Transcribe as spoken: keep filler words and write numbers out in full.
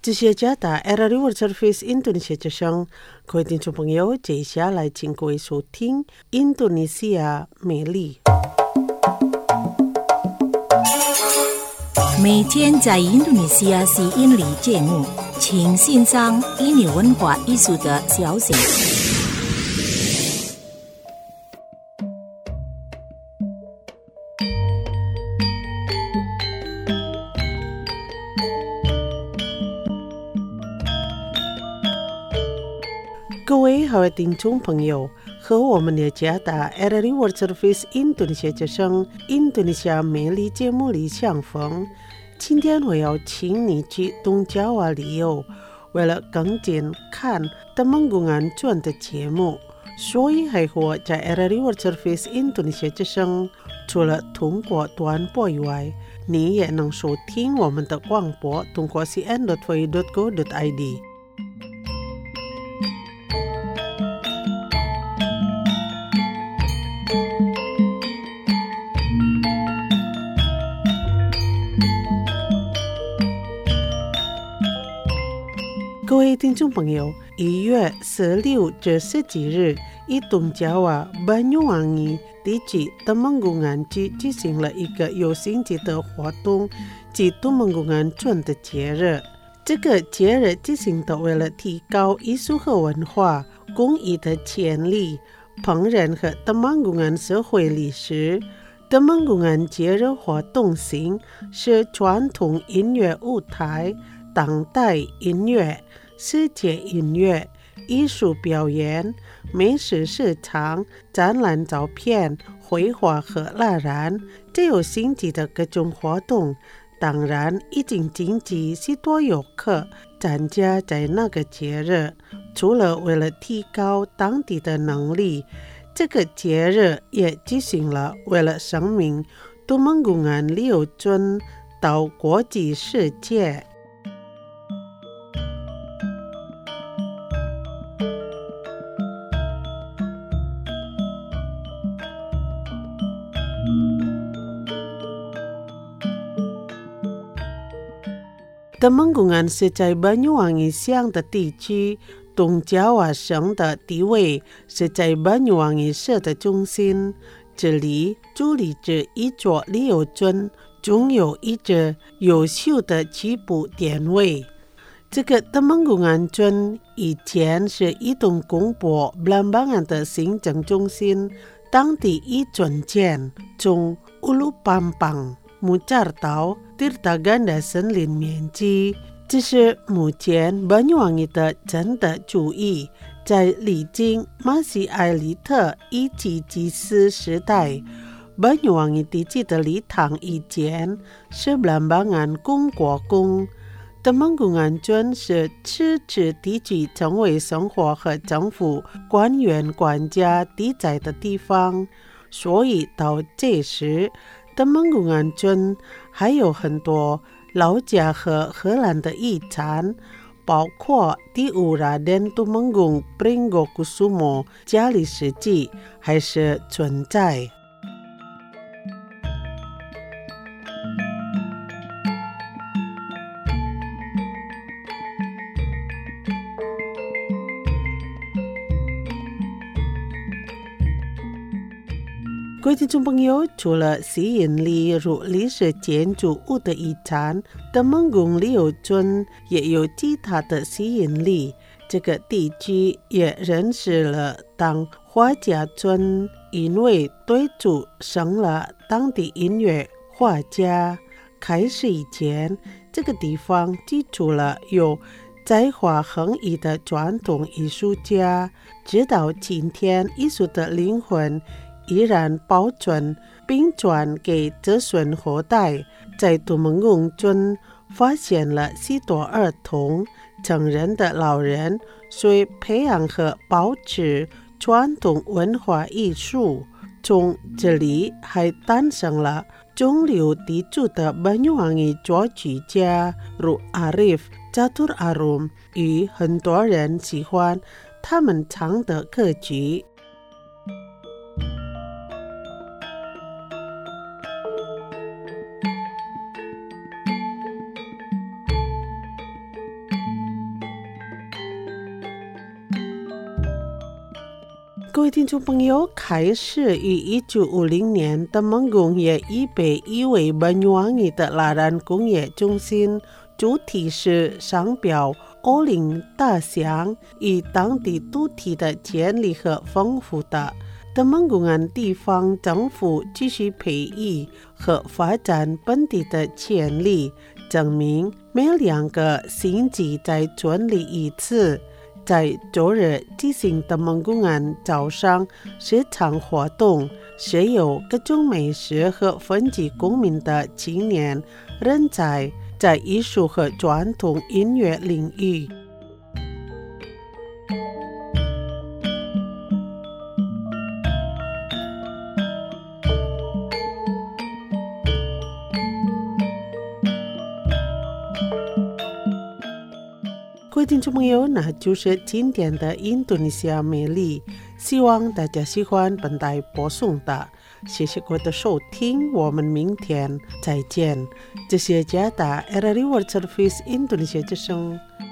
这些加打 R R World Service 印度尼西亚之声，各位听众朋友，接下来请各位收听印度尼西亚美丽。 每天在印度尼西亚吸引力节目，请欣赏印尼文化艺术的消息。 各位好，听众朋友，和我们的加打 R R World Service 印度尼西亚之声印度尼西亚美丽节目里相逢。今天我要请你去东爪哇旅游，为了更近看的蒙古安传的节目，所以还和在 R R World Service 印度尼西亚之声，除了通过短波以外，你也能收听我们的广播，通过 c n dot v dot go dot i d。各位听众朋友，一月十六至十几日，以东爪哇Banyuwangi地区的蒙古安区举行了一个有性质的活动，即东蒙古安传的节日。这个节日举行的为了提高艺术和文化工艺的潜力，烹饪和的蒙古安社会历史。的蒙古安节日活动型是传统音乐舞台、当代音乐、世界音乐、艺术表演、美食市场、展览照片、绘画和蜡染，这有性质的各种活动。当然，已经经济许多游客参加在那个节日，除了为了提高当地的能力，这个节日也举行了为了声明东蒙古安旅游村到国际世界。的蒙古安是在Banyuwangi乡的地区，东爪哇省的地位是在Banyuwangi市的中心。这里伫立着一座旅游村，拥有一个优秀的起步点位。这个的蒙古安村以前是伊东公博 Blambangan 的行政中心，当地已转建从乌鲁邦邦木扎岛 Tirtaganda 森林面积，这是目前Banyuwangi的真的主意。在历经马西埃里特一级祭司时代，Banyuwangi地区的礼堂以前是Blambangan公国宫。的蒙古安村是此次地区成为生活和政府官员管家地在的地方，所以到这时的蒙古安村还有很多老家和荷兰的遗产，包括第五拉登杜蒙古 Pringgo Kusumo 家里史记还是存在。各位听众朋友，除了吸引力如历史建筑物的遗产的蒙古旅游村也有其他的吸引力。这个地区也认识了当画家村，因为对主生了当地音乐画家。开始以前，这个地方记住了有才华横溢的传统艺术家，直到今天艺术的灵魂依然保存并传给子孙后代。在杜蒙古村发现了许多儿童、成人的老人，所以培养和保持传统文化艺术。从这里还诞生了中流砥柱的Banyuwangi作曲家如 Arif Catur Arum， 与很多人喜欢他们唱的歌曲。 各位听众朋友，开始于一九五零年，登门工业已被誉为Banyuwangi的拉兰工业中心，主题是商标欧林大乡与当地主体的建立和丰富的。登门公安地方政府继续培育和发展本地的潜力，证明每两个星期再专利一次。在周日进行的蒙公安早上市场活动，设有各种美食和分级公民的青年人才，在艺术和传统音乐领域。各位听众朋友，那就是今天的印度尼西亚美丽，希望大家喜欢本台播送的，谢谢各位的收听，我们明天再见。这是加达 R R I World Service 印度尼西亚之声。